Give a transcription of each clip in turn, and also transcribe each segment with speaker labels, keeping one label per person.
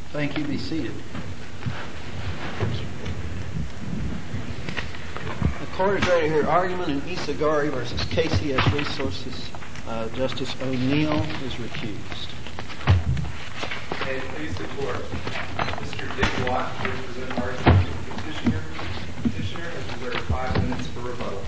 Speaker 1: Thank you. Be seated. The court is ready to hear argument in Isagari versus KCS Resources. Justice O'Neill is recused.
Speaker 2: May it please the court, Mr. Dick Watt to represent argument to the petitioner. The petitioner has reserved 5 minutes for rebuttal.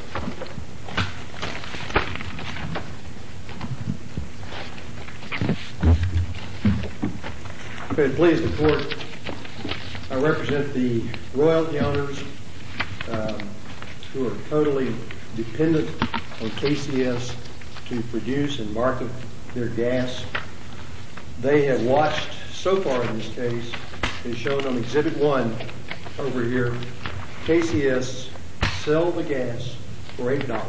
Speaker 3: May it please the court, I represent the royalty owners who are totally dependent on KCS to produce and market their gas. They have watched so far in this case, as shown on Exhibit 1 over here, KCS sell the gas for $8.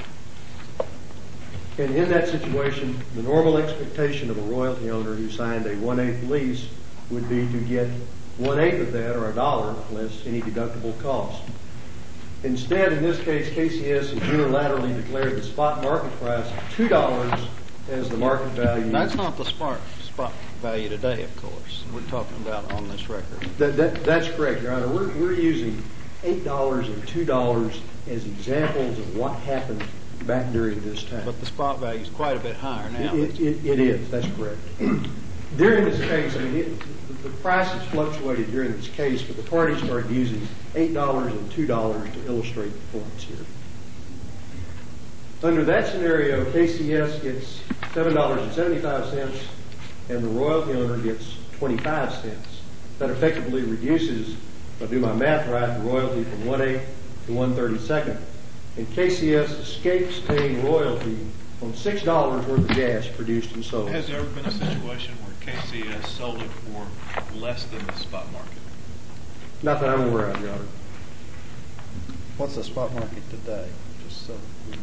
Speaker 3: And in that situation, the normal expectation of a royalty owner who signed a 1/8 lease would be to get 1/8 of that, or $1, less any deductible cost. Instead, in this case, KCS has unilaterally declared the spot market price of $2 as the market value.
Speaker 1: That's not the spot value today, of course. We're talking about on this record.
Speaker 3: That's correct, Your Honor. We're using $8 and $2 as examples of what happened back during this time.
Speaker 1: But the spot value is quite a bit higher now.
Speaker 3: It is. That's correct. During this case, the prices fluctuated during this case, but the parties started using $8 and $2 to illustrate the points here. Under that scenario, KCS gets $7.75, and the royalty owner gets 25 cents. That effectively reduces, if I do my math right, the royalty from 1/8 to 1/32. And KCS escapes paying royalty on $6 worth of gas produced and sold.
Speaker 4: Has there ever been a situation where KCS sold it for less than the spot market?
Speaker 3: Not that I'm aware of, Your Honor.
Speaker 1: What's the spot market today? Just so we can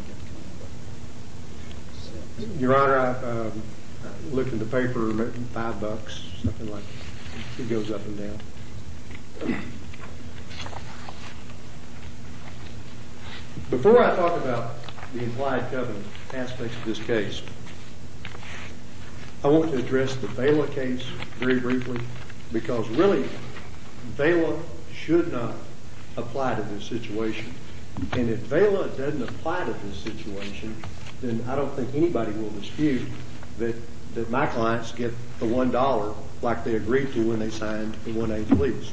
Speaker 1: get
Speaker 3: Your Honor, I looked in the paper, maybe $5, something like that. It goes up and down. Before I talk about the implied covenant aspects of this case, I want to address the Vela case very briefly, because really, Vela should not apply to this situation. And if Vela doesn't apply to this situation, then I don't think anybody will dispute that my clients get the $1 like they agreed to when they signed the 1/8 lease.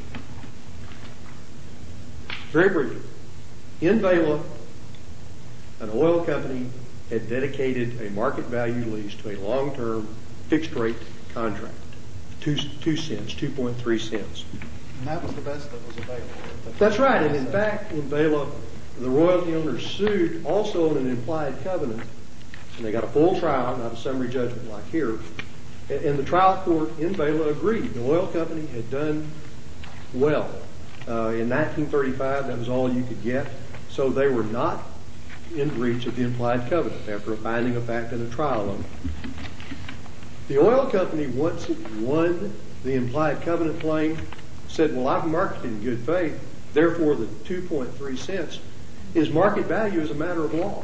Speaker 3: Very briefly, in Vela, an oil company had dedicated a market value lease to a long-term fixed rate contract, 2 cents, 2.3 cents.
Speaker 1: And that was the best that was available.
Speaker 3: That's right. And in fact, in Vela, the royalty owners sued also on an implied covenant, and they got a full trial, not a summary judgment like here. And the trial court in Vela agreed. The oil company had done well. In 1935, that was all you could get. So they were not in breach of the implied covenant after a finding of fact and a trial of it. The oil company, once it won the implied covenant claim, said, well, I've marketed in good faith, therefore the 2.3 cents is market value as a matter of law.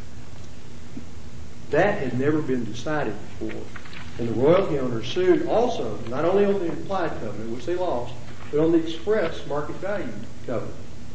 Speaker 3: That had never been decided before. And the royalty owners sued also, not only on the implied covenant, which they lost, but on the express market value covenant.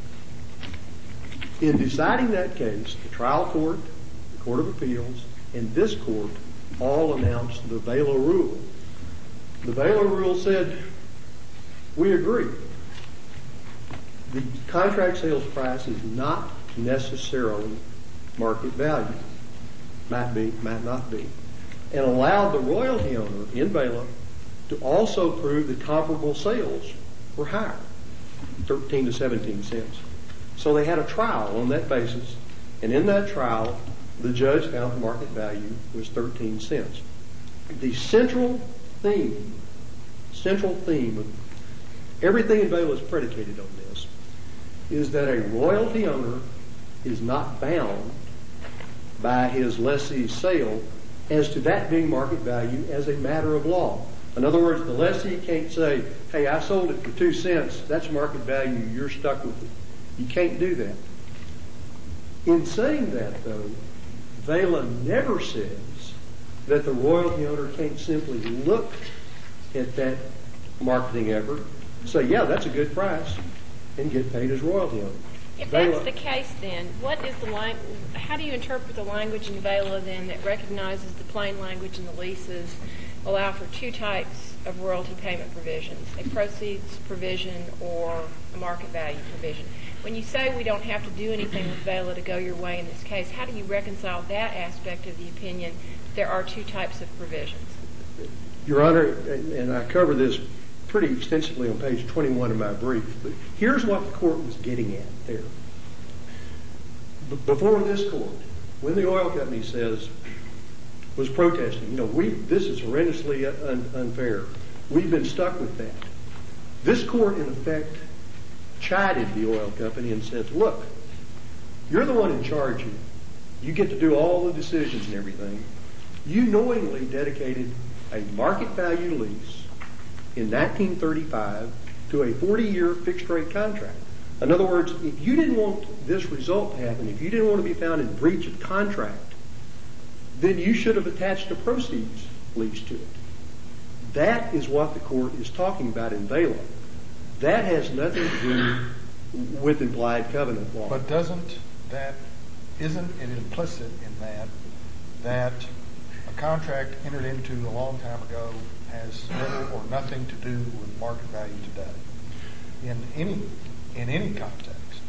Speaker 3: In deciding that case, the trial court, the Court of Appeals, and this court all announced the Vela rule. The Vela rule said, we agree. The contract sales price is not necessarily market value. Might be, might not be. And allowed the royalty owner in Vela to also prove that comparable sales were higher, 13 to 17 cents. So they had a trial on that basis, and in that trial, the judge found the market value was 13 cents. The central theme of everything in Vela is predicated on this, is that a royalty owner is not bound by his lessee's sale as to that being market value as a matter of law. In other words, the lessee can't say, hey, I sold it for 2 cents, that's market value, you're stuck with it. You can't do that. In saying that, though, Vela never says that the royalty owner can't simply look at that marketing effort, say, yeah, that's a good price, and get paid as royalty on it.
Speaker 5: If that's the case, then what is how do you interpret the language in VAILA then that recognizes the plain language in the leases allow for two types of royalty payment provisions, a proceeds provision or a market value provision? When you say we don't have to do anything with VAILA to go your way in this case, how do you reconcile that aspect of the opinion that there are two types of provisions?
Speaker 3: Your Honor, and I cover this pretty extensively on page 21 of my brief, but here's what the court was getting at there. Before this court, when the oil company was protesting, this is horrendously unfair. We've been stuck with that. This court, in effect, chided the oil company and said, look, you're the one in charge here. You get to do all the decisions and everything. You knowingly dedicated a market value lease in 1935 to a 40-year fixed rate contract. In other words, if you didn't want this result to happen, if you didn't want to be found in breach of contract, then you should have attached a proceeds lease to it. That is what the court is talking about in VAILA. That has nothing to do with implied covenant law.
Speaker 6: But isn't it implicit in that a contract entered into a long time ago has little or nothing to do with market value today in any context?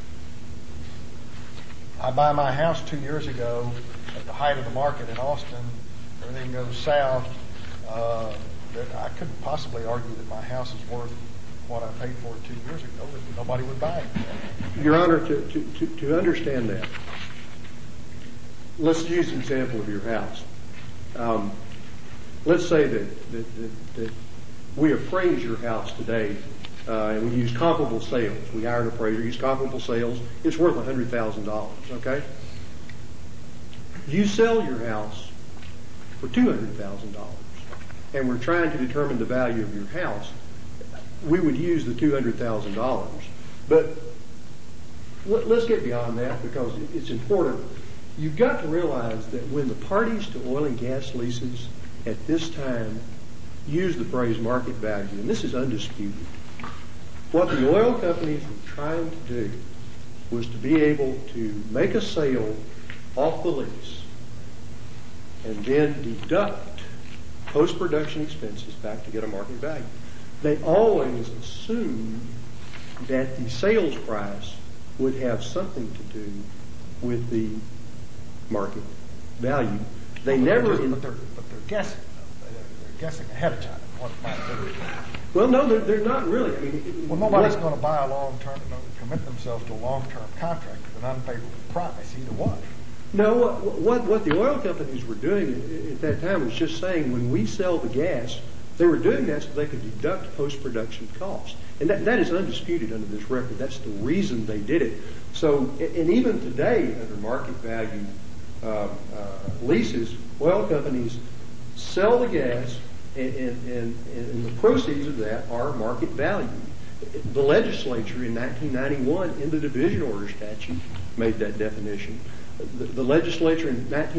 Speaker 6: I buy my house 2 years ago at the height of the market in Austin. Everything goes south. That I couldn't possibly argue that my house is worth what I paid for it 2 years ago. That nobody would buy it.
Speaker 3: Your Honor, to understand that, let's use an example of your house. Let's say that we appraise your house today, and we use comparable sales. We hire an appraiser, use comparable sales. It's worth $100,000, okay? You sell your house for $200,000, and we're trying to determine the value of your house. We would use the $200,000. But let's get beyond that because it's important. You've got to realize that when the parties to oil and gas leases at this time use the phrase market value, and this is undisputed, what the oil companies were trying to do was to be able to make a sale off the lease and then deduct post-production expenses back to get a market value. They always assumed that the sales price would have something to do with the market value. They never...
Speaker 6: But they're guessing. They're guessing ahead of time what it might do.
Speaker 3: Well, no, they're not really. I mean,
Speaker 6: nobody's going to buy a long-term, commit themselves to a long-term contract with an unfavorable price, either one.
Speaker 3: No, what the oil companies were doing at that time was just saying when we sell the gas, they were doing that so they could deduct post-production costs. And that is undisputed under this record. That's the reason they did it. So, and even today, under market value leases, oil companies sell the gas, and the proceeds of that are market value. The legislature in 1991, in the division order statute, made that definition. The legislature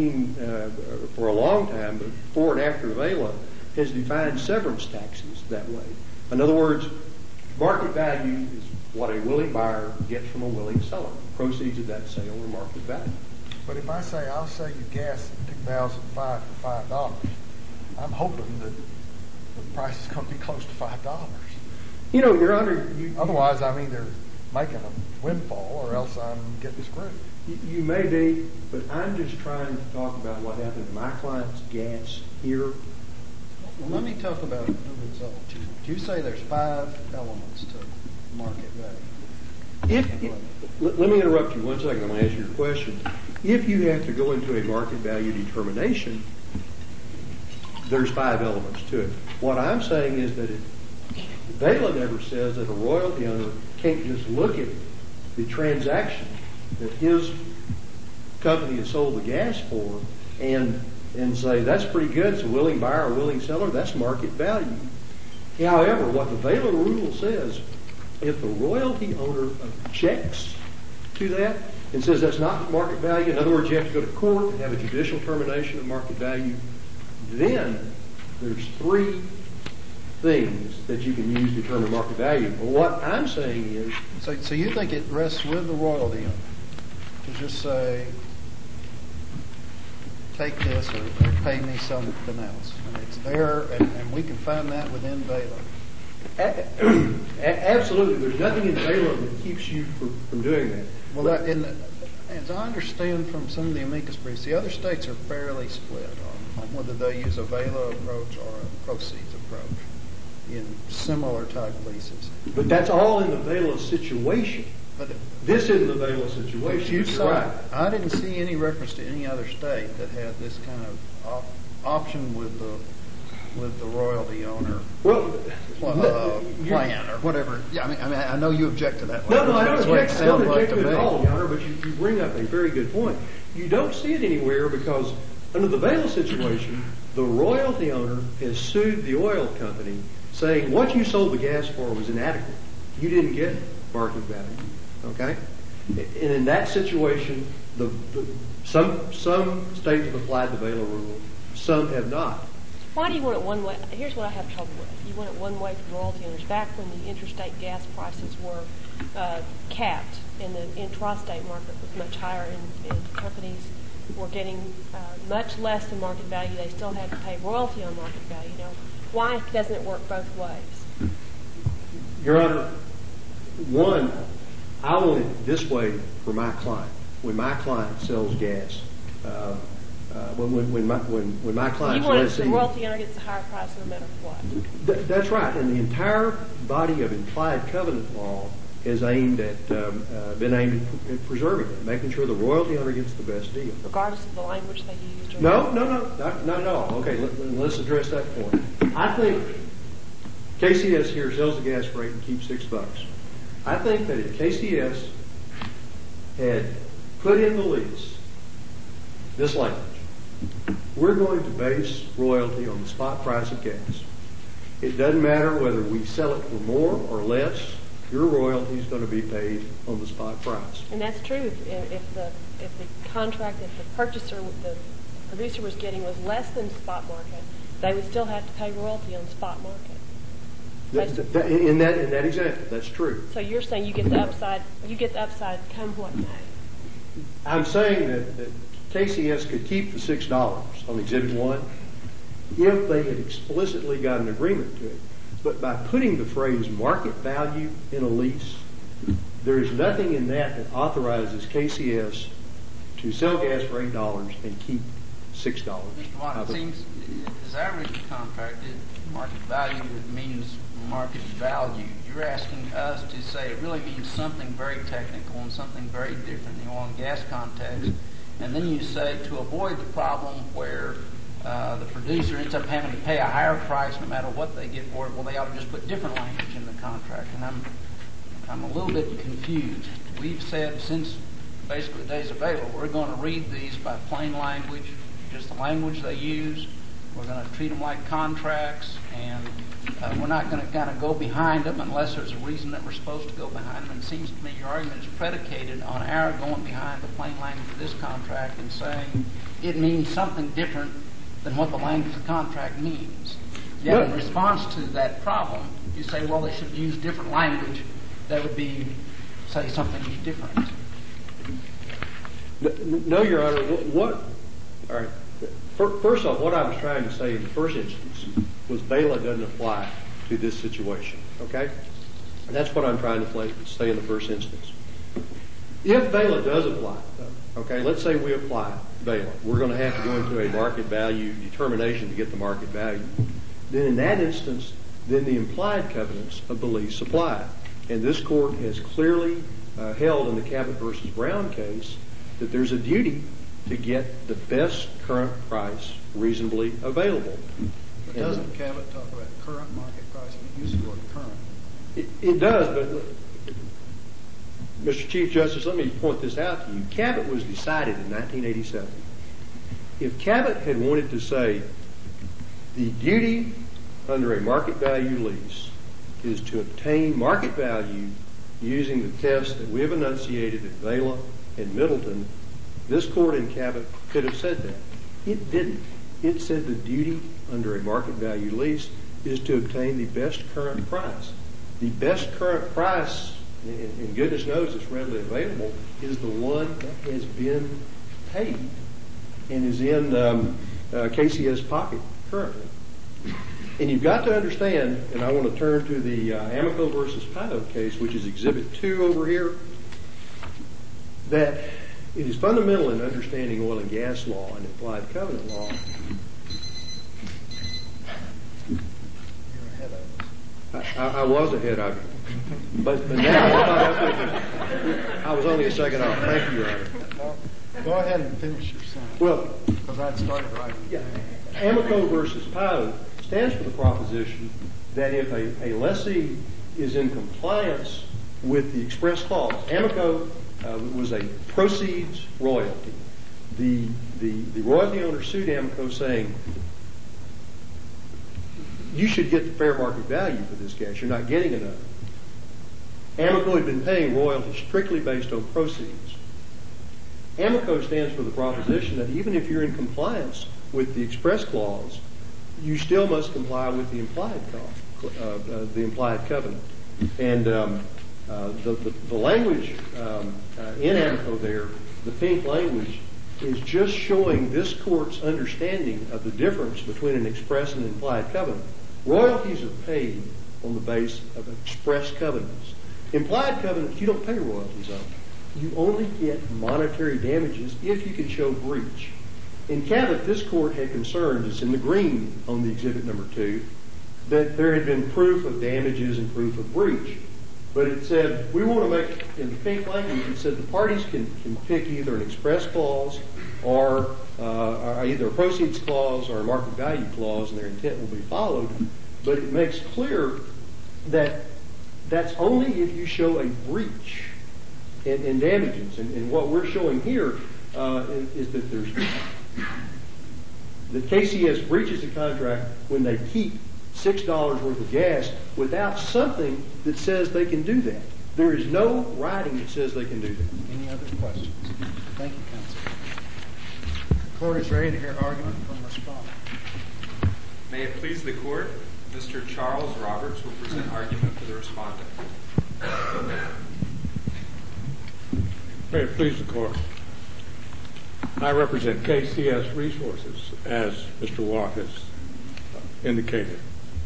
Speaker 3: for a long time, before and after VAILA, has defined severance taxes that way. In other words, market value is what a willing buyer gets from a willing seller. Proceeds of that sale are market value.
Speaker 6: But if I say I'll sell you gas in 2005 for $5, I'm hoping that the price is going to be close to $5.
Speaker 3: You know, Your Honor...
Speaker 6: Otherwise, I'm either making a windfall or else I'm getting screwed.
Speaker 3: You may be, but I'm just trying to talk about what happened to my client's gas here.
Speaker 1: Well, let me talk about the result. You say there's 5 elements to market value.
Speaker 3: Let me interrupt you 1 second. I'm going to ask you a question. If you have to go into a market value determination, there's 5 elements to it. What I'm saying is that VAILA never says that a royalty owner can't just look at the transaction that his company has sold the gas for and say, that's pretty good, it's a willing buyer or willing seller, that's market value. However, what the VAILA rule says, if the royalty owner objects to that and says that's not market value, in other words, you have to go to court and have a judicial termination of market value, then there's 3 things that you can use to determine market value. But what I'm saying is,
Speaker 1: So you think it rests with the royalty owner to just say, take this or pay me something else, and it's there, and we can find that within Baylor.
Speaker 3: Absolutely, there's nothing in Baylor that keeps you from doing that.
Speaker 1: Well, as I understand from some of the amicus briefs, the other states are fairly split on whether they use a Baylor approach or a proceeds approach in similar type leases.
Speaker 3: But that's all in the Baylor situation.
Speaker 1: But
Speaker 3: This isn't the Baylor situation.
Speaker 1: you
Speaker 3: You're
Speaker 1: saw,
Speaker 3: right.
Speaker 1: I didn't see any reference to any other state that had this kind of option with the royalty owner
Speaker 3: Well,
Speaker 1: plan or whatever. Yeah, I mean, I know you object to that.
Speaker 3: No, I
Speaker 1: That's
Speaker 3: don't
Speaker 1: what it
Speaker 3: object. I
Speaker 1: sounds
Speaker 3: don't
Speaker 1: like
Speaker 3: object
Speaker 1: to
Speaker 3: to it
Speaker 1: me.
Speaker 3: at all, Your Honor, but you bring up a very good point. You don't see it anywhere because under the Baylor situation, the royalty owner has sued the oil company saying what you sold the gas for was inadequate. You didn't get market value. Okay? And in that situation, some states have applied the Baylor rule, some have not.
Speaker 5: Why do you want it one way? Here's what I have trouble with. You want it one way for royalty owners. Back when the interstate gas prices were capped and the intrastate market was much higher and companies were getting much less than market value, they still had to pay royalty on market value. Now, why doesn't it work both ways?
Speaker 3: Your Honor, one, I want it this way for my client. When my client sells gas, when my client
Speaker 5: You want it the royalty owner gets a higher price no matter what.
Speaker 3: That's right, and the entire body of implied covenant law is been aimed at preserving it, making sure the royalty owner gets the best deal.
Speaker 5: Regardless of the language they used?
Speaker 3: No, not at all. Okay, let's address that point. I think KCS here sells the gas rate and keeps $6. I think that if KCS had put in the lease this language, we're going to base royalty on the spot price of gas. It doesn't matter whether we sell it for more or less. Your royalty is going to be paid on the spot price.
Speaker 5: And that's true if the contract that the producer was getting was less than spot market, they would still have to pay royalty on spot market.
Speaker 3: In that example, that's true.
Speaker 5: So you're saying you get the upside come what may.
Speaker 3: I'm saying that KCS could keep the $6 on Exhibit 1 if they had explicitly got an agreement to it. But by putting the phrase market value in a lease, there is nothing in that authorizes KCS to sell gas for $8 and keep $6.
Speaker 7: Mr. Watt, it seems, as I read the contract, market value means market value. You're asking us to say it really means something very technical and something very different in the oil and gas context. And then you say to avoid the problem where the producer ends up having to pay a higher price no matter what they get for it, well, they ought to just put different language in the contract. And I'm a little bit confused. We've said since basically the days of Baylor, we're going to read these by plain language, just the language they use. We're going to treat them like contracts, and we're not going to kind of go behind them unless there's a reason that we're supposed to go behind them. And it seems to me your argument is predicated on our going behind the plain language of this contract and saying it means something different than what the language of the contract means. Yet in response to that problem, you say, well, they should use different language that would be, say, something different.
Speaker 3: No, Your Honor. All right. First off, what I was trying to say in the first instance was Baylor doesn't apply to this situation. Okay? And that's what I'm trying to say in the first instance. If Baylor does apply, okay, let's say we apply Baylor. We're going to have to go into a market value determination to get the market value. Then in that instance, then the implied covenants of the lease apply. And this court has clearly held in the Cabot versus Brown case that there's a duty to get the best current price reasonably available.
Speaker 1: But doesn't Cabot talk about current market price? It uses the word current.
Speaker 3: It does, but Mr. Chief Justice, let me point this out to you. Cabot was decided in 1987. If Cabot had wanted to say the duty under a market value lease is to obtain market value using the test that we have enunciated at Baylor and Middleton, this court in Cabot could have said that. It didn't. It said the duty under a market value lease is to obtain the best current price. The best current price, and goodness knows it's readily available, is the one that has been paid and is in KCS pocket currently. And you've got to understand, and I want to turn to the Amico versus Pino case, which is Exhibit 2 over here, that it is fundamental in understanding oil and gas law and implied covenant law.
Speaker 1: You're ahead of us.
Speaker 3: I was ahead of you. But now I was only a second off. Thank you, Your Honor.
Speaker 1: Go ahead and finish your sentence.
Speaker 3: Well,
Speaker 1: because I'd started writing.
Speaker 3: yeah, Amico versus Pino stands for the proposition that if a lessee is in compliance with the express clause, Amico was a proceeds royalty. The royalty owner sued Amico saying, you should get the fair market value for this gas. You're not getting enough. Amico had been paying royalties strictly based on proceeds. Amico stands for the proposition that even if you're in compliance with the express clause, you still must comply with the implied covenant. And the language in Amico there, the pink language, is just showing this court's understanding of the difference between an express and implied covenant. Royalties are paid on the base of express covenants. Implied covenants, you don't pay royalties on. You only get monetary damages if you can show breach. In Cabot, this court had concerns, it's in the green on the exhibit number 2, that there had been proof of damages and proof of breach. But it said, we want to make, in the pink language, it said the parties can pick either an express clause or either a proceeds clause or a market value clause, and their intent will be followed. But it makes clear that that's only if you show a breach in damages. And what we're showing here is that the KCS breaches the contract when they keep $6 worth of gas without something that says they can do that. There is no writing that says they can do that.
Speaker 1: Any other questions? Thank you, counsel. The court is ready to hear argument from the respondent.
Speaker 2: May it please the court, Mr. Charles Roberts will present argument for the respondent.
Speaker 8: May it please the court. I represent KCS Resources, as Mr. Watt has indicated.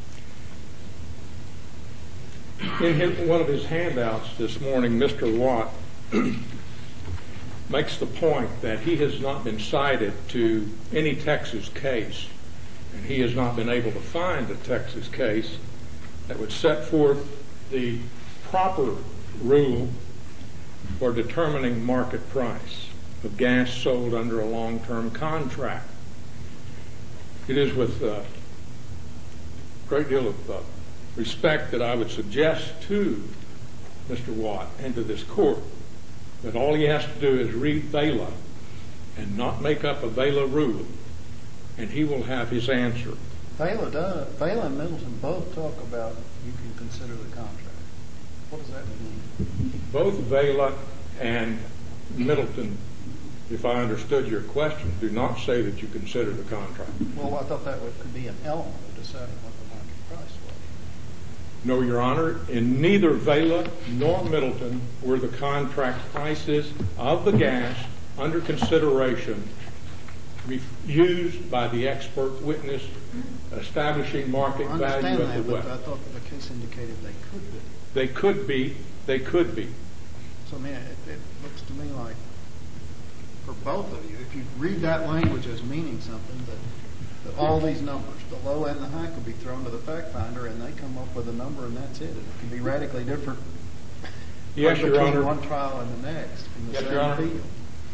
Speaker 8: In one of his handouts this morning, Mr. Watt makes the point that he has not been cited to any Texas case, and he has not been able to find a Texas case that would set forth the proper rule for determining market price of gas sold under a long-term contract. It is with a great deal of respect that I would suggest to Mr. Watt and to this court that all he has to do is read VAILA and not make up a VAILA rule, and he will have his answer.
Speaker 1: VAILA and Middleton both talk about you can consider the contract. What does that mean?
Speaker 8: Both VAILA and Middleton, if I understood your question, do not say that you consider the contract.
Speaker 1: Well, I thought that could be an element of deciding what the market price was.
Speaker 8: No, Your Honor, in neither VAILA nor Middleton were the contract prices of the gas under consideration used by the expert witness establishing market value of the well.
Speaker 1: But I thought that the case indicated they could be.
Speaker 8: They could be. They could be.
Speaker 1: So, I mean, it looks to me like for both of you, if you read that language as meaning something, that all these numbers, the low and the high, could be thrown to the fact finder, and they come up with a number, and that's it. It can be radically different.
Speaker 8: Yes, Your Honor.
Speaker 1: Between one trial and the next in the
Speaker 8: Your Honor.
Speaker 1: same field.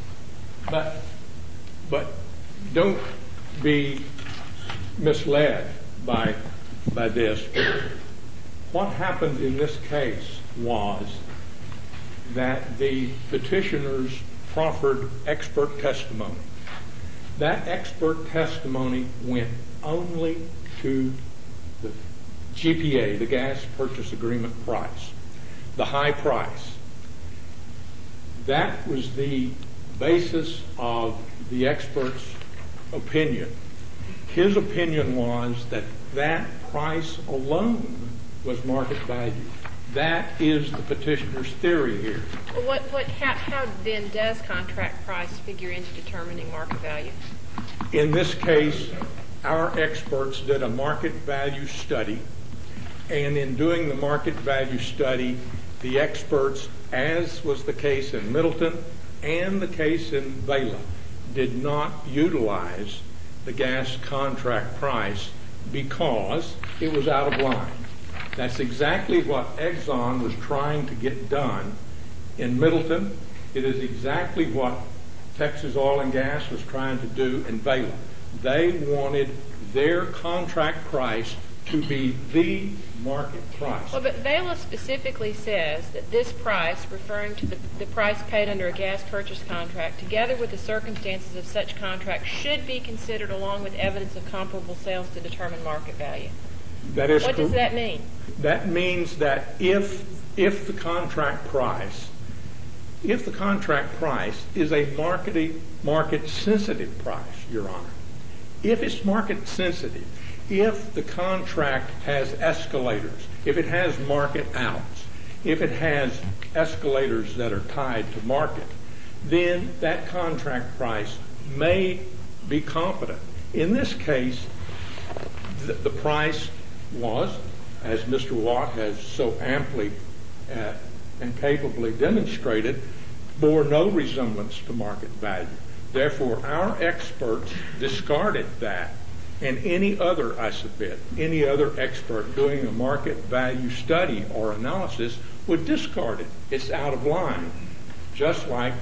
Speaker 8: But don't be misled by this. What happened in this case was that the petitioners proffered expert testimony. That expert testimony went only to the GPA, the gas purchase agreement price, the high price. That was the basis of the expert's opinion. His opinion was that that price alone was market value. That is the petitioner's theory here.
Speaker 5: Well, how then does contract price figure into determining market value?
Speaker 8: In this case, our experts did a market value study, and in doing the market value study, the experts, as was the case in Middleton and the case in Vela, did not utilize the gas contract price because it was out of line. That's exactly what Exxon was trying to get done in Middleton. It is exactly what Texas Oil and Gas was trying to do in Vela. They wanted their contract price to be the market price.
Speaker 5: Well, but Vela specifically says that this price, referring to the price paid under a gas purchase contract, together with the circumstances of such contract, should be considered along with evidence of comparable sales to determine market value.
Speaker 8: That is
Speaker 5: what does that mean?
Speaker 8: That means that if the contract price is a market sensitive price, Your Honor, if it's market sensitive, if the contract has escalators, if it has market outs, if it has escalators that are tied to market, then that contract price may be competent. In this case, the price was, as Mr. Watt has so amply and capably demonstrated, bore no resemblance to market value. Therefore, our experts discarded that, and any other, I submit, any other expert doing a market value study or analysis would discard it. It's out of line, just like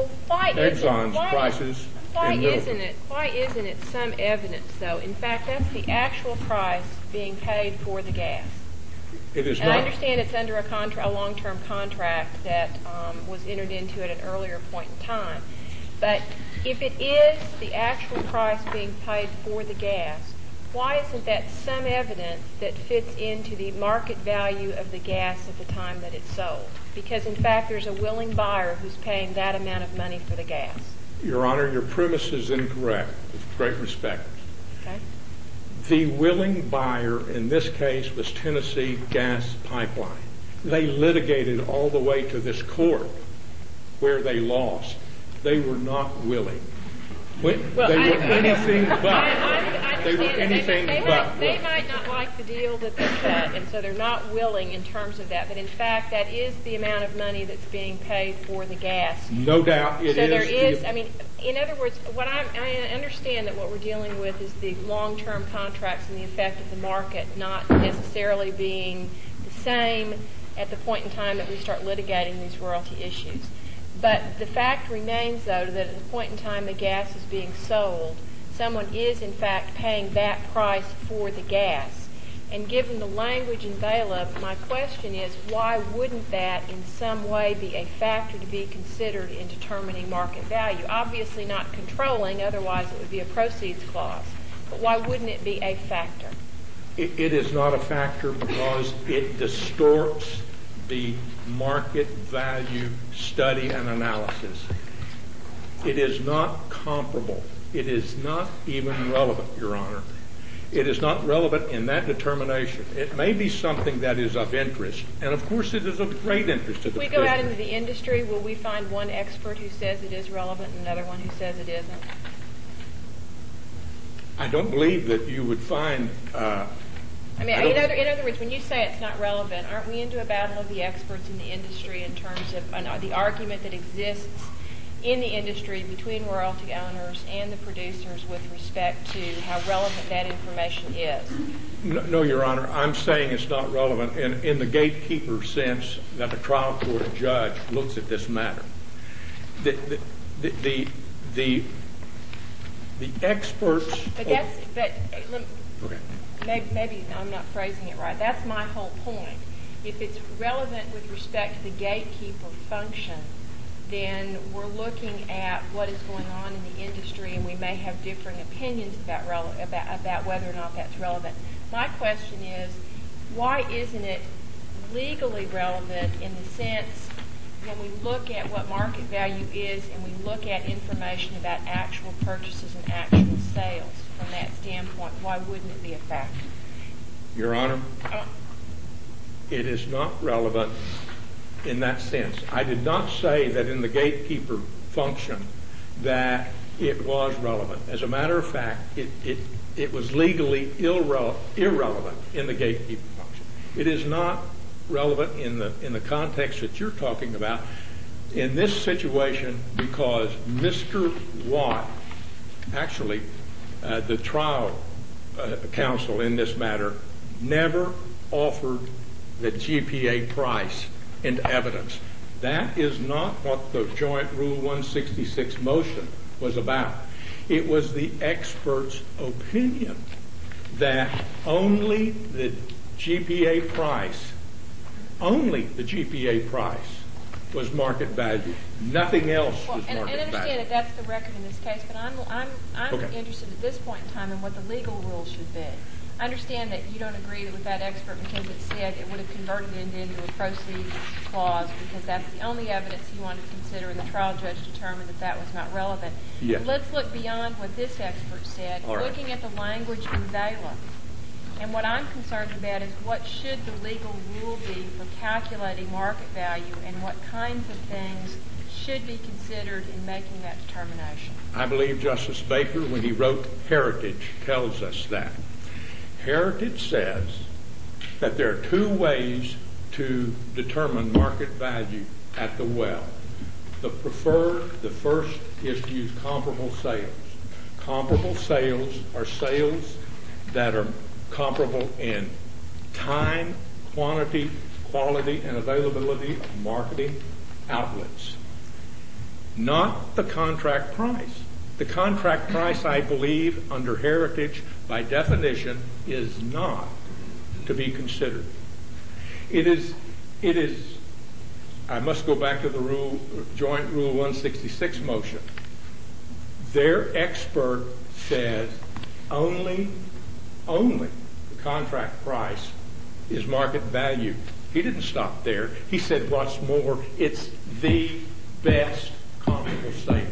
Speaker 8: Exxon's prices.
Speaker 5: Why isn't it some evidence, though? In fact, that's the actual price being paid for the gas.
Speaker 8: It is
Speaker 5: and
Speaker 8: not.
Speaker 5: I understand it's under a long-term contract that was entered into at an earlier point in time. But if it is the actual price being paid for the gas, why isn't that some evidence that fits into the market value of the gas at the time that it's sold? Because, in fact, there's a willing buyer who's paying that amount of money for the gas.
Speaker 8: Your Honor, your premise is incorrect, with great respect.
Speaker 5: Okay.
Speaker 8: The willing buyer in this case was Tennessee Gas Pipeline. They litigated all the way to this court where they lost. They were not willing. They were anything but.
Speaker 5: They might not like the deal that they cut, and so they're not willing in terms of that. But in fact, that is the amount of money that's being paid for the gas.
Speaker 8: No doubt it is.
Speaker 5: So there is, in other words, I understand that what we're dealing with is the long-term contracts and the effect of the market not necessarily being the same at the point in time that we start litigating these royalty issues. But the fact remains, though, that at the point in time the gas is being sold, someone is, in fact, paying that price for the gas. And given the language in Vela, my question is, why wouldn't that in some way be a factor to be considered in determining market value? Obviously not controlling, otherwise it would be a proceeds clause. But why wouldn't it be a factor?
Speaker 8: It is not a factor because it distorts the market value study and analysis. It is not comparable. It is not even relevant, Your Honor. It is not relevant in that determination. It may be something that is of interest, and of course it is of great interest to the
Speaker 5: If we go out into the industry, will we find one expert who says it is relevant and another one who says it isn't?
Speaker 8: I don't believe that you would find...
Speaker 5: in other words, when you say it's not relevant, aren't we into a battle of the experts in the industry in terms of the argument that exists in the industry between royalty owners and the producers with respect to how relevant that information is?
Speaker 8: No, Your Honor. I'm saying it's not relevant in the gatekeeper sense that the trial court judge looks at this matter. The experts... Okay.
Speaker 5: Maybe I'm not phrasing it right. That's my whole point. If it's relevant with respect to the gatekeeper function, then we're looking at what is going on in the industry, and we may have differing opinions about whether or not that's relevant. My question is, why isn't it legally relevant in the sense when we look at what market value is and we look at information about actual purchases and actual sales from that standpoint, why wouldn't it be a factor?
Speaker 8: Your Honor, it is not relevant in that sense. I did not say that in the gatekeeper function that it was relevant. As a matter of fact, it was legally irrelevant in the gatekeeper function. It is not relevant in the context that you're talking about in this situation because Mr. Watt, actually the trial counsel in this matter, never offered the GPA price into evidence. That is not what the Joint Rule 166 motion was about. It was the expert's opinion that only the GPA price was market value. Nothing else was market value.
Speaker 5: And understand that that's the record in this case, but I'm
Speaker 8: Okay.
Speaker 5: interested at this point in time in what the legal rule should be. I understand that you don't agree with that expert because it said it would have converted it into a proceeds clause because that's the only evidence he wanted to consider, and the trial judge determined that that was not relevant.
Speaker 8: Yes.
Speaker 5: Let's look beyond what this expert said,
Speaker 8: All right.
Speaker 5: looking at the language in Vela. And what I'm concerned about is what should the legal rule be for calculating market value and what kinds of things should be considered in making that determination.
Speaker 8: I believe Justice Baker, when he wrote Heritage, tells us that. Heritage says that there are two ways to determine market value at the well. The first is to use comparable sales. Comparable sales are sales that are comparable in time, quantity, quality, and availability of marketing outlets. Not the contract price. The contract price, I believe, under Heritage, by definition, is not to be considered. It is, I must go back to the Joint Rule 166 motion. Their expert says only the contract price is market value. He didn't stop there. He said, what's more, it's the best comparable sale.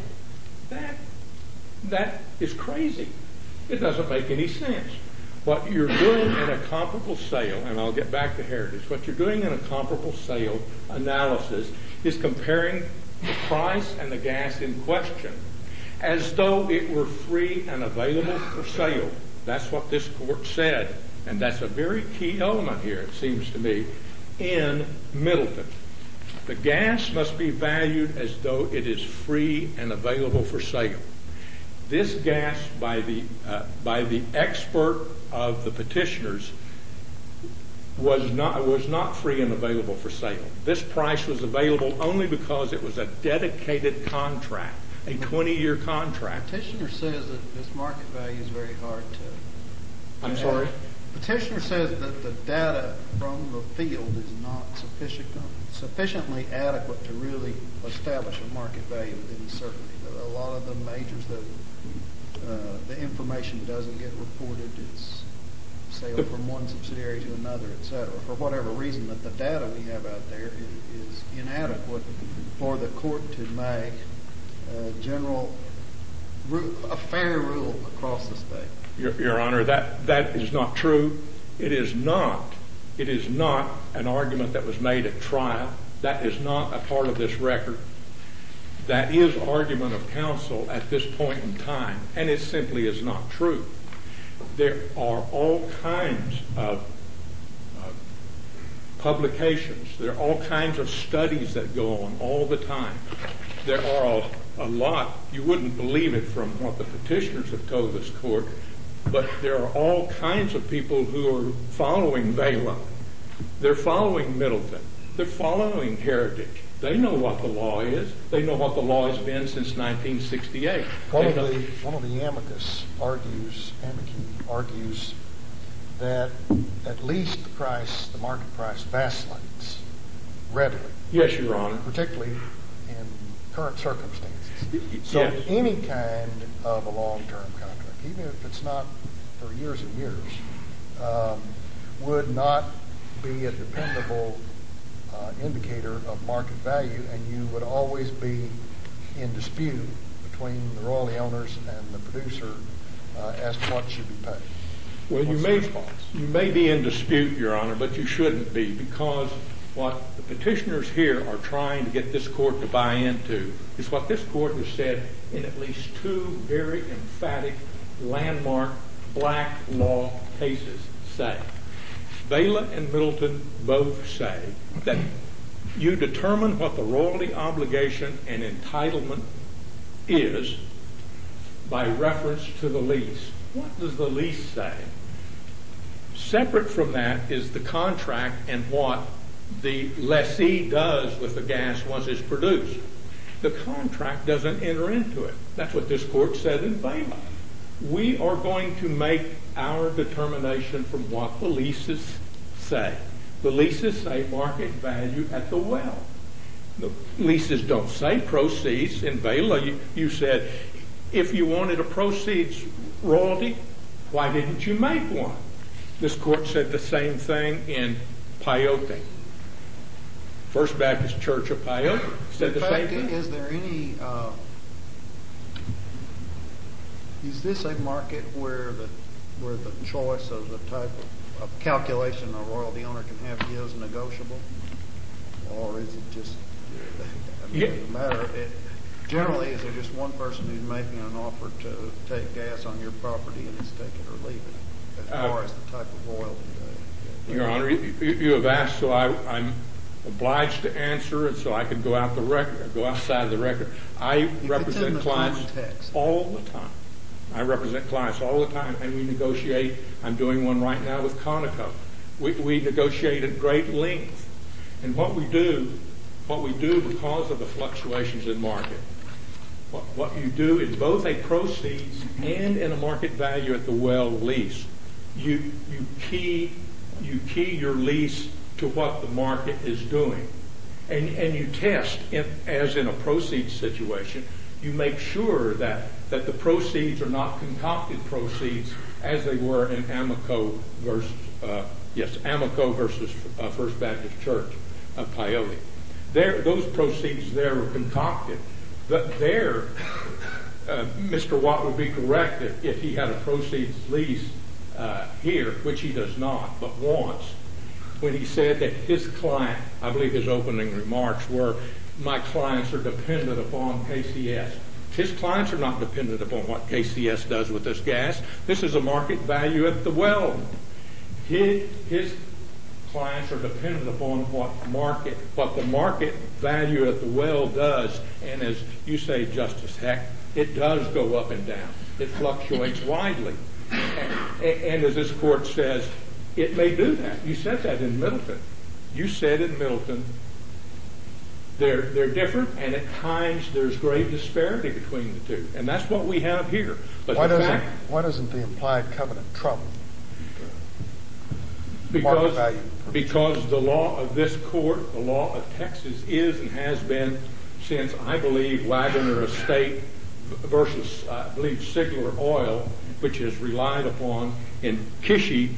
Speaker 8: That is crazy. It doesn't make any sense. What you're doing in a comparable sale, and I'll get back to Heritage, what you're doing in a comparable sale analysis is comparing the price and the gas in question as though it were free and available for sale. That's what this court said, and that's a very key element here, it seems to me, in Middleton. The gas must be valued as though it is free and available for sale. This gas, by the expert of the petitioners, was not free and available for sale. This price was available only because it was a dedicated contract, a 20-year contract.
Speaker 1: Petitioner says that this market value is very hard to...
Speaker 8: I'm sorry?
Speaker 1: Petitioner says that the data from the field is not sufficiently adequate to really establish a market value with any certainty. A lot of the majors, the information doesn't get reported. It's sale from one subsidiary to another, etc. For whatever reason, that the data we have out there is inadequate for the court to make a fair rule across the state.
Speaker 8: Your Honor, that is not true. It is not an argument that was made at trial. That is not a part of this record. That is argument of counsel at this point in time, and it simply is not true. There are all kinds of publications. There are all kinds of studies that go on all the time. There are a lot, you wouldn't believe it from what the petitioners have told this court, but there are all kinds of people who are following Vela. They're following Middleton. They're following Heritage. They know what the law is. They know what the law has been since 1968.
Speaker 6: One of the amicus argues that at least the market price vacillates readily.
Speaker 8: Yes, Your Honor.
Speaker 6: Particularly in current circumstances. So
Speaker 8: Yes.
Speaker 6: any kind of a long-term contract, even if it's not for years and years, would not be a dependable indicator of market value, and you would always be in dispute between the royalty owners and the producer as to what should be paid.
Speaker 8: Well, you
Speaker 6: What's the response?
Speaker 8: may be in dispute, Your Honor, but you shouldn't be, because what the petitioners here are trying to get this court to buy into is what this court has said in at least two very emphatic, landmark, black law cases say. Vela and Middleton both say that you determine what the royalty obligation and entitlement is by reference to the lease. What does the lease say? Separate from that is the contract and what the lessee does with the gas once it's produced. The contract doesn't enter into it. That's what this court said in Vela. We are going to make our determination from what the leases say. The leases say market value at the well. The leases don't say proceeds. In Vela, you said, if you wanted a proceeds royalty, why didn't you make one? This court said the same thing in Pyote. First Baptist Church of Pyote said the same thing.
Speaker 1: Is there any, is this a market where the choice of the type of calculation a royalty owner can have is negotiable? Or is it just, generally, is there just one person who's making an offer to take gas on your property and it's take it or leave it, as far as the type of royalty?
Speaker 8: Your Honor, you have asked, so I'm obliged to answer, and so I can go out the record, go outside of the record. I represent clients all the time. I represent clients all the time, and we negotiate. I'm doing one right now with Conoco. We negotiate at great length, and what we do because of the fluctuations in market. What you do is both a proceeds and in a market value at the well lease. You key your lease to what the market is doing, and you test, as in a proceeds situation, you make sure that the proceeds are not concocted proceeds as they were in Amico versus First Baptist Church of Pyote. Those proceeds there were concocted. But there, Mr. Watt would be correct if he had a proceeds lease here, which he does not, but wants, when he said that his client, I believe his opening remarks were, my clients are dependent upon KCS. His clients are not dependent upon what KCS does with this gas. This is a market value at the well. His clients are dependent upon what the market value at the well does. And as you say, Justice Heck, it does go up and down. It fluctuates widely. And as this court says, it may do that. You said that in Middleton. You said in Middleton, they're different, and at times there's great disparity between the two. And that's what we have here. But
Speaker 6: why doesn't the implied covenant trump
Speaker 8: because the law of this court, the law of Texas, is and has been since, I believe, Wagner Estate versus, I believe, Sigler Oil, which is relied upon in Kishy.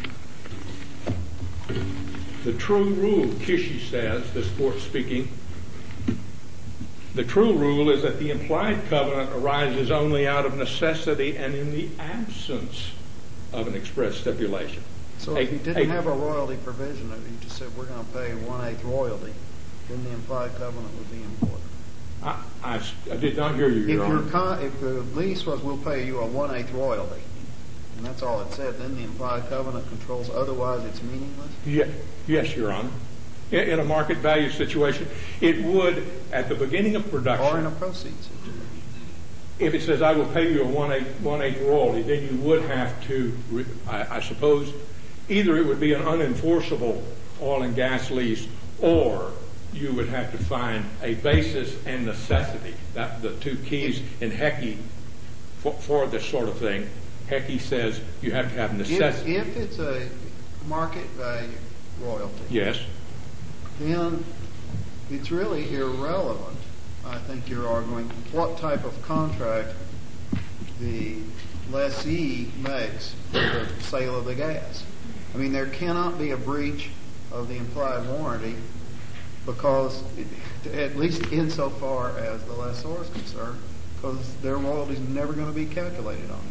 Speaker 8: The true rule, Kishy says, this court speaking, the true rule is that the implied covenant arises only out of necessity and in the absence of an express stipulation.
Speaker 1: So if you didn't have a royalty provision, if you just said we're going to pay 1/8 royalty, then the implied covenant would be important.
Speaker 8: I did not hear you, Your Honor.
Speaker 1: If the lease was we'll pay you a 1/8 royalty, and that's all it said, then the implied covenant controls, otherwise it's meaningless?
Speaker 8: Yes, Your Honor. In a market value situation, it would, at the beginning of production...
Speaker 1: Or in a proceeds situation.
Speaker 8: If it says, I will pay you a 1/8 royalty, then you would have to, I suppose, either it would be an unenforceable oil and gas lease, or you would have to find a basis and necessity. That the two keys in Hecky for this sort of thing. Hecky says you have to have necessity.
Speaker 1: If it's a market value royalty,
Speaker 8: yes,
Speaker 1: then it's really irrelevant, I think you're arguing, what type of contract the lessee makes for the sale of the gas. I mean, there cannot be a breach of the implied warranty because, at least insofar as the lessor is concerned, because their royalty is never going to be calculated on that.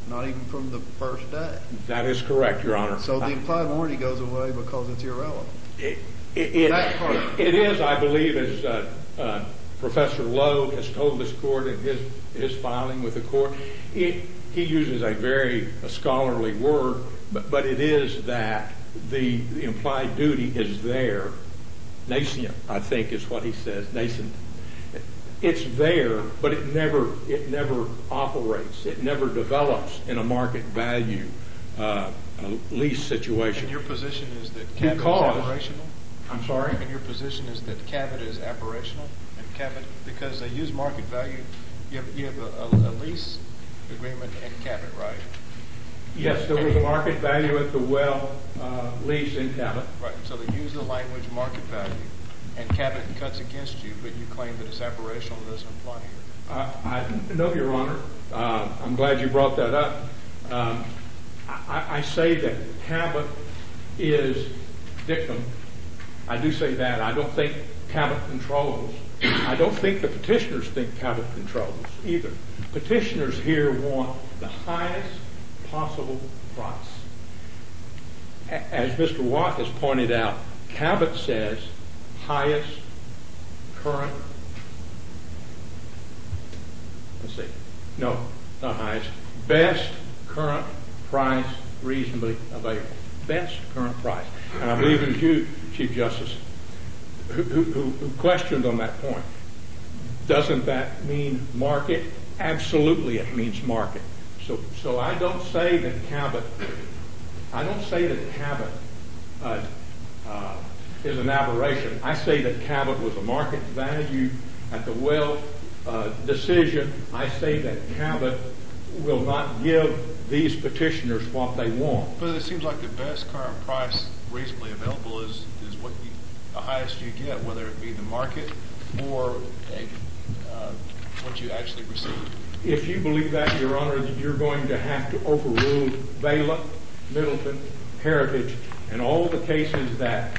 Speaker 1: not even from the first day.
Speaker 8: That is correct, Your Honor.
Speaker 1: So the implied warranty goes away because it's irrelevant.
Speaker 8: It is, I believe, as Professor Lowe has told this court in his filing with the court. He uses a very scholarly word, but it is that the implied duty is there. Nascent, I think, is what he says. Nascent. It's there, but it never operates. It never develops in a market value lease situation.
Speaker 4: And your position is that Cabot is aberrational? I'm sorry? And your position is that Cabot is aberrational? And Cabot, because they use market value, you have a lease agreement and Cabot, right?
Speaker 8: Yes, there was a market value at the well lease in Cabot.
Speaker 4: Right, so they use the language market value, and Cabot cuts against you, but you claim that it's aberrational and doesn't apply here.
Speaker 8: No, Your Honor. I'm glad you brought that up. I say that Cabot is dictum. I do say that. I don't think Cabot controls. I don't think the petitioners think Cabot controls either. Petitioners here want the highest possible price. As Mr. Watt has pointed out, Cabot says highest current, not highest, best current price reasonably available. Best current price. And I believe it was you, Chief Justice, who questioned on that point. Doesn't that mean market? Absolutely it means market. So I don't say that Cabot is an aberration. I say that Cabot was a market value at the well decision. I say that Cabot will not give these petitioners what they want.
Speaker 4: But it seems like the best current price reasonably available is what the highest you get, whether it be the market or what you actually receive.
Speaker 8: If you believe that, Your Honor, you're going to have to overrule Vela, Middleton, Heritage, and all the cases that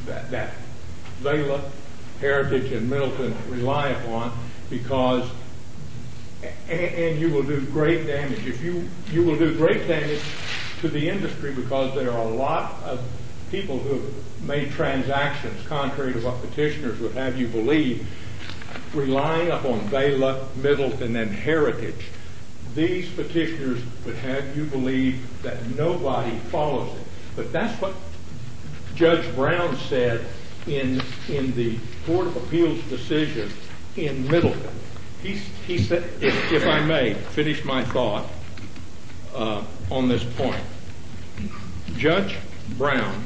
Speaker 8: Vela, Heritage, and Middleton rely upon, because, and you will do great damage. You will do great damage to the industry, because there are a lot of people who have made transactions, contrary to what petitioners would have you believe, relying upon Vela, Middleton, and Heritage. These petitioners would have you believe that nobody follows it. But that's what Judge Brown said in the Court of Appeals decision in Middleton. He said, if I may finish my thought on this point, Judge Brown,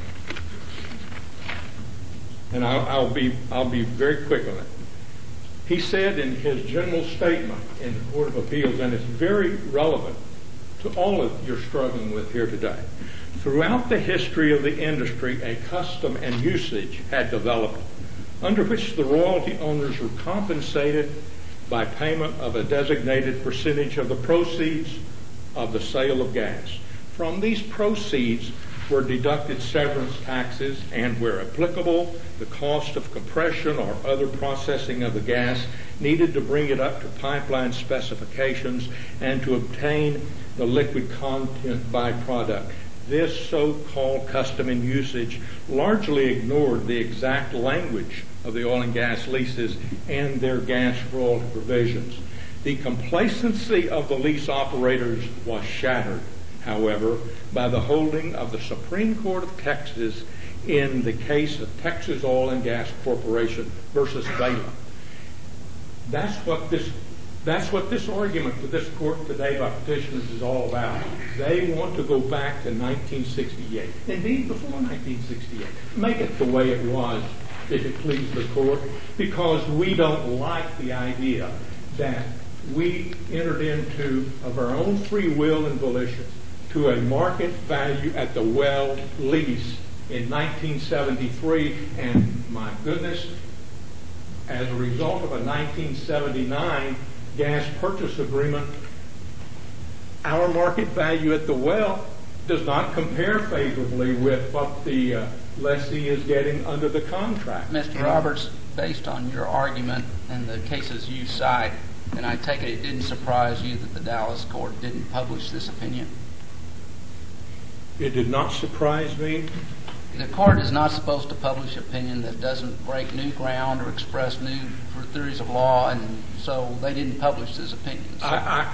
Speaker 8: and I'll be very quick on it. He said in his general statement in the Court of Appeals, and it's very relevant to all of you're struggling with here today, throughout the history of the industry, a custom and usage had developed under which the royalty owners were compensated by payment of a designated percentage of the proceeds of the sale of gas. From these proceeds were deducted severance taxes, and where applicable, the cost of compression or other processing of the gas needed to bring it up to pipeline specifications and to obtain the liquid content byproduct. This so-called custom and usage largely ignored the exact language of the oil and gas leases and their gas royalty provisions. The complacency of the lease operators was shattered, however, by the holding of the Supreme Court of Texas in the case of Texas Oil and Gas Corporation versus Vela. That's what this argument to this court today by petitioners is all about. They want to go back to 1968. Indeed, before 1968. Make it the way it was, if it pleases the court, because we don't like the idea that we entered into, of our own free will and volition, to a market value at the well lease in 1973, and my goodness, as a result of a 1979 gas purchase agreement, our market value at the well does not compare favorably with what the lessee is getting under the contract.
Speaker 7: Mr. Roberts, based on your argument and the cases you cite, then I take it didn't surprise you that the Dallas court didn't publish this opinion.
Speaker 8: It did not surprise me.
Speaker 7: The court is not supposed to publish opinion that doesn't break new ground or express new theories of law, and so they didn't publish this opinion. So.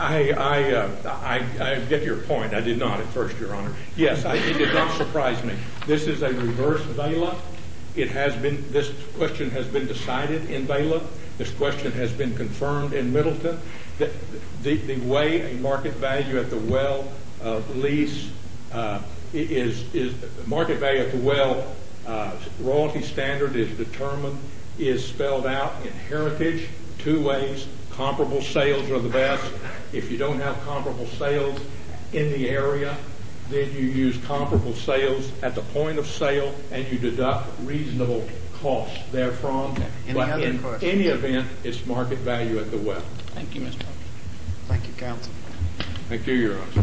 Speaker 8: I get your point. I did not at first, Your Honor. Yes, it did not surprise me. This is a reverse Vela. This question has been decided in Vela. This question has been confirmed in Middleton. The way a market value at the well lease is market value at the well royalty standard is determined, is spelled out in Heritage 2 ways. Comparable sales are the best. If you don't have comparable sales in the area, then you use comparable sales at the point of sale and you deduct reasonable costs therefrom. But in any event, it's market value at the well.
Speaker 7: Thank you, Mr.
Speaker 1: Thank you, counsel.
Speaker 8: Thank you, Your Honor.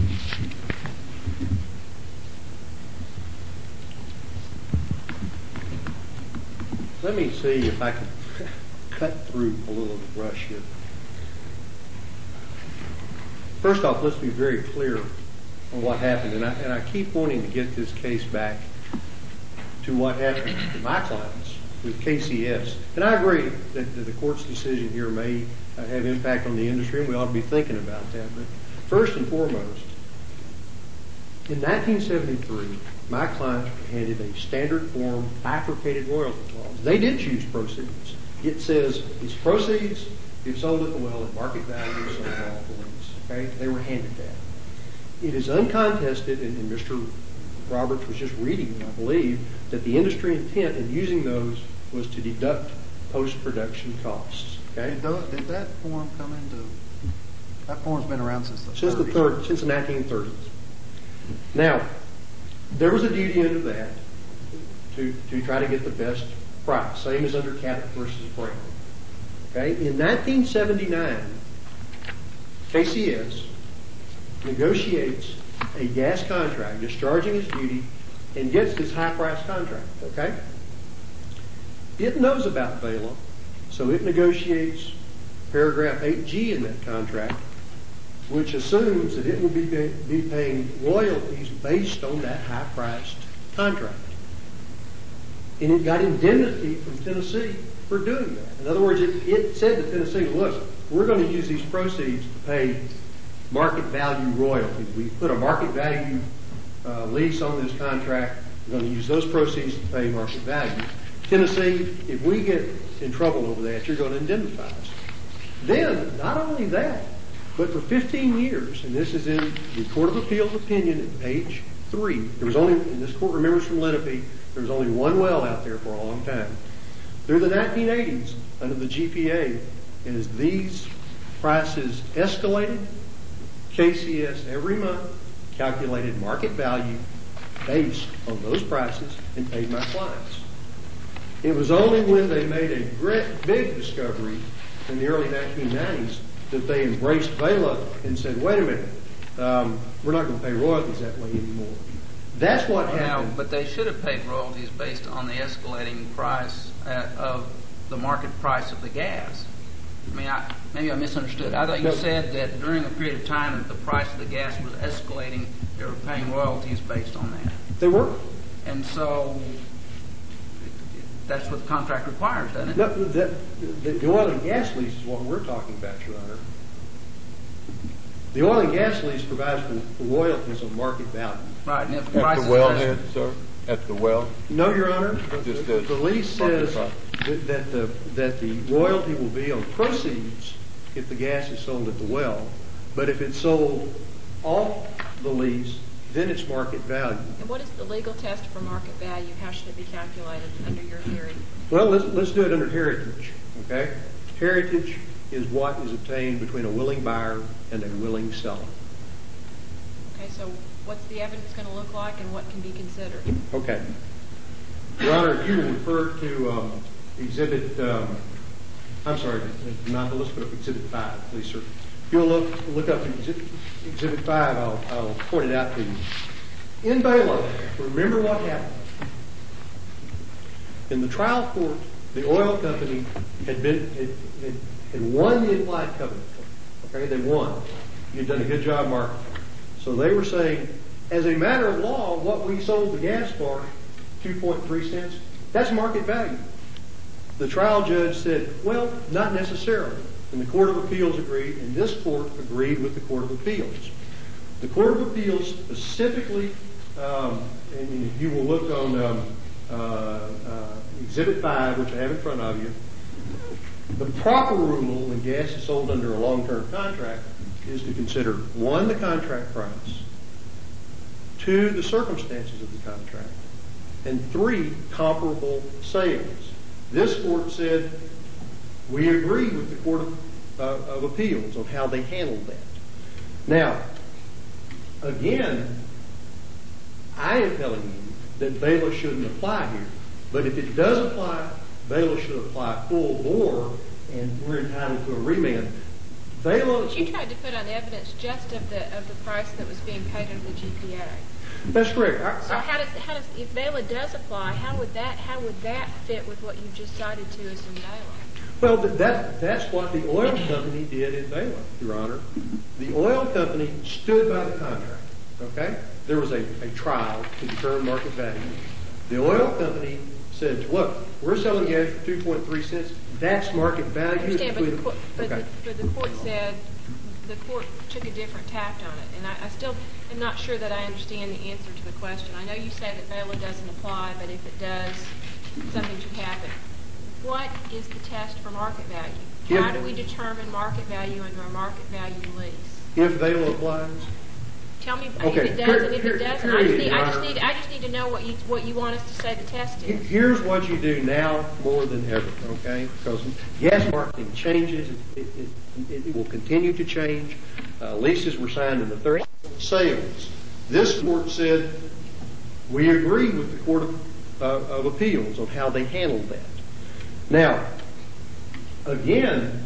Speaker 3: Let me see if I can cut through a little of the brush here. First off, let's be very clear on what happened. And I keep wanting to get this case back to what happened to my clients with KCS. And I agree that the court's decision here may have impact on the industry, and we ought to be thinking about that. But first and foremost, in 1973, my clients were handed a standard form bifurcated royalty clause. They did choose proceeds. It says it's proceeds if sold at the well at market value, sold off the lease. Okay? They were handed that. It is uncontested, and Mr. Roberts was just reading, I believe, that the industry intent in using those was to deduct post-production costs. Okay?
Speaker 1: Did that form come into... That form's been around since the 30s.
Speaker 3: Since the 1930s. Now, there was a duty under that to try to get the best price, same as under Cabot versus Brown. Okay? In 1979, KCS negotiates a gas contract, discharging its duty, and gets this high-priced contract. Okay? It knows about Vela, so it negotiates paragraph 8G in that contract, which assumes that it will be paying royalties based on that high-priced contract. And it got indemnity from Tennessee for doing that. In other words, it said to Tennessee, look, we're going to use these proceeds to pay market value royalties. We put a market value lease on this contract. We're going to use those proceeds to pay market value. Tennessee, if we get in trouble over that, you're going to indemnify us. Then, not only that, but for 15 years, and this is in the Court of Appeals opinion at page 3, there was only, and this court remembers from Lenape, there was only one well out there for a long time. Through the 1980s, under the GPA, as these prices escalated, KCS every month calculated market value based on those prices and paid my clients. It was only when they made a big discovery in the early 1990s that they embraced Vela and said, wait a minute, we're not going to pay royalties that way anymore. That's what happened.
Speaker 7: No, but they should have paid royalties based on the escalating price of the market price of the gas. I mean, maybe I misunderstood. I thought you said that during a period of time that the price of the gas was escalating, they were paying royalties based on that.
Speaker 3: They were.
Speaker 7: And so that's what the contract requires, doesn't it?
Speaker 3: No, the oil and gas lease is what we're talking about, Your Honor. The oil and gas lease provides for royalties on market value.
Speaker 7: Right. And if the
Speaker 9: at
Speaker 7: price
Speaker 9: the wellhead, sir? At the well?
Speaker 3: No, Your Honor. The lease says that the royalty will be on proceeds if the gas is sold at the well, but if it's sold off the lease, then it's market value.
Speaker 5: And what is the legal test for market value? How should it be calculated under your theory?
Speaker 3: Well, let's do it under heritage, okay? Heritage is what is obtained between a willing buyer and a willing seller.
Speaker 5: Okay, so what's the evidence going to look like and what can be considered?
Speaker 3: Okay. Your Honor, if you will refer to Exhibit, I'm sorry, not the list, but Exhibit 5, please, sir. If you'll look up Exhibit 5, I'll point it out to you. In Vela, remember what happened. In the trial court, the oil company had won the implied covenant case. Okay, they won. You'd done a good job marketing. So they were saying, as a matter of law, what we sold the gas for, 2.3 cents, that's market value. The trial judge said, well, not necessarily. And the Court of Appeals agreed, and this court agreed with the Court of Appeals. The Court of Appeals specifically, and you will look on Exhibit 5, which I have in front of you, the proper rule when gas is sold under a long-term contract is to consider, 1, the contract price, 2, the circumstances of the contract, and 3, comparable sales. This court said, we agree with the Court of Appeals on how they handled that. Now, again, I am telling you that Baylor shouldn't apply here. But if it does apply, Baylor should apply full bore, and we're entitled to a remand. Baylor...
Speaker 5: But you tried to put on evidence just of the price that was being paid under the GPA.
Speaker 3: That's correct.
Speaker 5: So how does if Baylor does apply, how would that fit with what you just cited to us in Baylor?
Speaker 3: Well, that's what the oil company did in Baylor, Your Honor. The oil company stood by the contract. Okay? There was a trial to determine market value. The oil company said, look, we're selling gas for 2.3 cents. That's market value.
Speaker 5: I understand, but the court said the court took a different tact on it. And I still am not sure that I understand the answer to the question. I know you say that Baylor doesn't apply, but if it does, something should happen. What is the test for market value? How do we determine market value under a market value lease?
Speaker 3: If Baylor applies?
Speaker 5: Tell me if it does and if it doesn't. I just need to know what you want us to say the test is.
Speaker 3: Here's what you do now more than ever, okay? Because gas marketing changes. It will continue to change. Leases were signed in the 30s. Sales. This court said, we agree with the Court of Appeals on how they handled that. Now, again,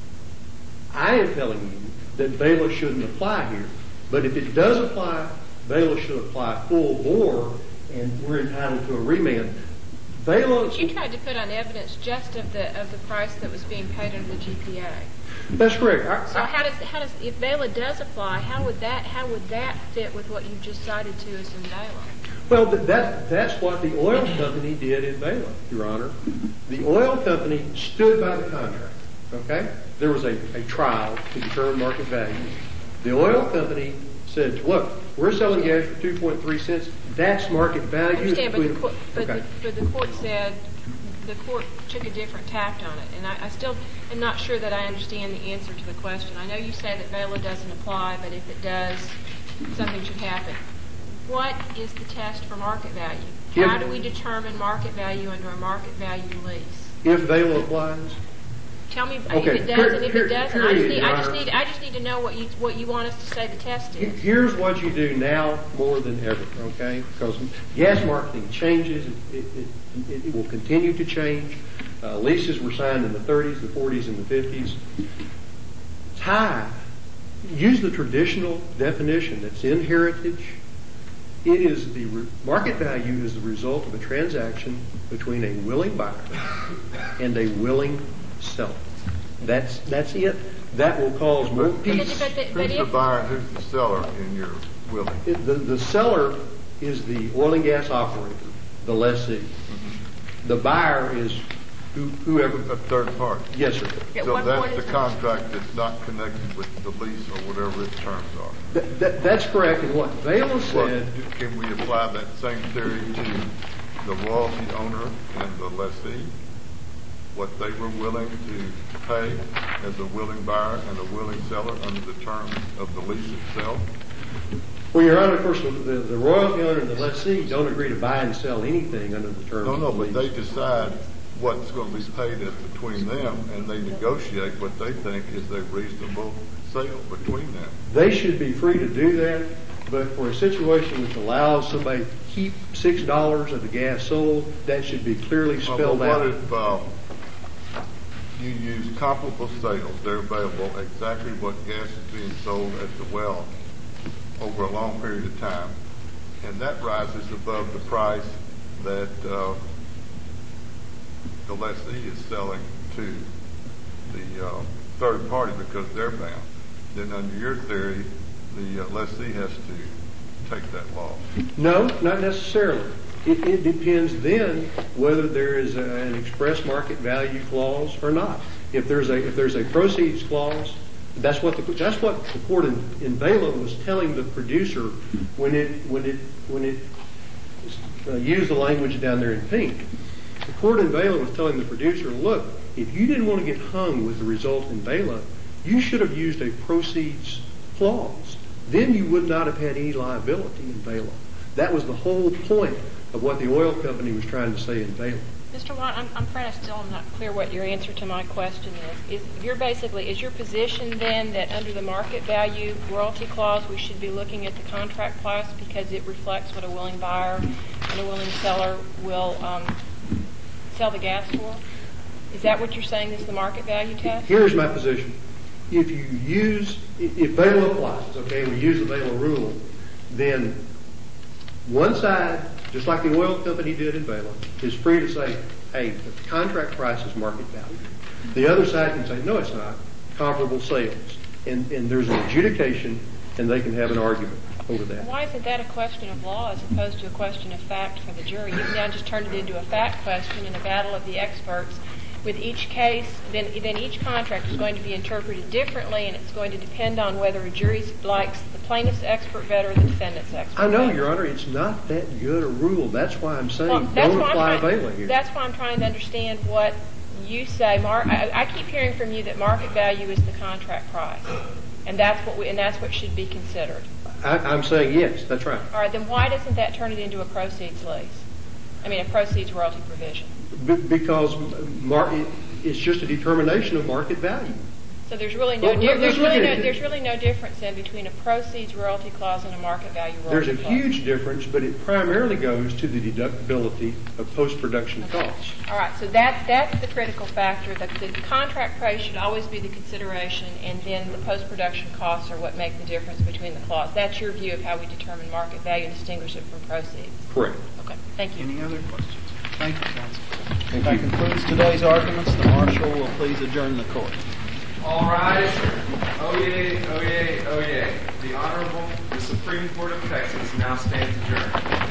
Speaker 3: I am telling you that Baylor shouldn't apply here. But if it does apply, Baylor should apply full bore, and we're entitled to a remand. Baylor...
Speaker 5: But you tried to put on evidence just of the price that was being paid under the GPA.
Speaker 3: That's correct.
Speaker 5: So how does if Baylor does apply, how would that fit with what you just cited to us in Baylor?
Speaker 3: Well, that's what the oil company did in Baylor, Your Honor. The oil company stood by the contract. Okay? There was a trial to determine market value. The oil company said, look, we're selling gas for 2.3 cents. That's market value.
Speaker 5: I understand, but the court said the court took a different tact on it. And I still am not sure that I understand the answer to the question. I know you say that Baylor doesn't apply, but if it does, something should happen. What is the test for market value? How do we determine market value under a market value lease?
Speaker 3: If Baylor applies?
Speaker 5: Tell me if it does and if it doesn't. I just need to know what you want us to say the test is.
Speaker 3: Here's what you do now more than ever, okay? Because gas marketing changes. It will continue to change. Leases were signed in the 30s, the 40s, and the 50s. Use the traditional definition that's in heritage. It is the market value is the result of a transaction between a willing buyer and a willing seller. That's it. That will cause more peace.
Speaker 9: Who's the buyer and who's the seller in your willing?
Speaker 3: The seller is the oil and gas operator, the lessee. The buyer is whoever.
Speaker 9: A third party.
Speaker 3: Yes, sir.
Speaker 9: So that's the contract that's not connected with the lease or whatever its terms are.
Speaker 3: That's correct. And what Baylor said...
Speaker 9: Can we apply that same theory to the royalty owner and the lessee? What they were willing to pay as a willing buyer and a willing seller under the terms of the lease itself?
Speaker 3: Well, Your Honor, of course, the royalty owner and the lessee don't agree to buy and sell anything under the terms of the lease.
Speaker 9: No, but they decide what's going to be paid between them, and they negotiate what they think is a reasonable sale between them.
Speaker 3: They should be free to do that, but for a situation which allows somebody to keep $6 of the gas sold, that should be clearly spelled out.
Speaker 9: What if you use comparable sales? They're available exactly what gas is being sold at the well over a long period of time, and that rises above the price that the lessee is selling to the third party because they're bound. then under your theory, the lessee has to take that loss.
Speaker 3: No, not necessarily. It depends then whether there is an express market value clause or not. If there's a proceeds clause, that's what the court in Vela was telling the producer when it used the language down there in pink. The court in Vela was telling the producer, look, if you didn't want to get hung with the result in Vela, you should have used a proceeds clause. Then you would not have had any liability in Vela. That was the whole point of what the oil company was trying to say in Vela.
Speaker 5: Mr. Watt, I'm afraid I still am not clear what your answer to my question is. Is your position then that under the market value royalty clause we should be looking at the contract price because it reflects what a willing buyer and a willing seller will sell the gas for? Is that what you're saying is the market value test?
Speaker 3: Here's my position. If Vela applies, okay, we use the Vela rule, then one side, just like the oil company did in Vela, is free to say, hey, the contract price is market value. The other side can say, no, it's not. Comparable sales. And there's an adjudication, and they can have an argument over that.
Speaker 5: Why isn't that a question of law as opposed to a question of fact for the jury? You've now just turned it into a fact question in a battle of the experts. With each case, then each contract is going to be interpreted differently, and it's going to depend on whether a jury likes the plaintiff's expert better or the defendant's expert
Speaker 3: I know,
Speaker 5: better.
Speaker 3: Your Honor, it's not that good a rule. That's why I'm saying don't apply Vela here.
Speaker 5: That's why I'm trying to understand what you say. I keep hearing from you that market value is the contract price, and that's what should be considered.
Speaker 3: I'm saying yes, that's right.
Speaker 5: All right, then why doesn't that turn it into a proceeds lease? A proceeds royalty provision?
Speaker 3: Because it's just a determination of market value.
Speaker 5: So there's really no difference then between a proceeds royalty clause and a market value royalty
Speaker 3: There's a
Speaker 5: clause.
Speaker 3: huge difference, but it primarily goes to the deductibility of post-production costs.
Speaker 5: All right, so that's the critical factor. The contract price should always be the consideration, and then the post-production costs are what make the difference between the clause. That's your view of how we determine market value and distinguish it from proceeds.
Speaker 3: Correct.
Speaker 5: Okay, thank you.
Speaker 1: Any other questions? Thank you, counsel. That concludes today's arguments. The marshal will please adjourn the court.
Speaker 2: All rise. Oyez, oyez, oyez. The Honorable, the Supreme Court of Texas now stands adjourned.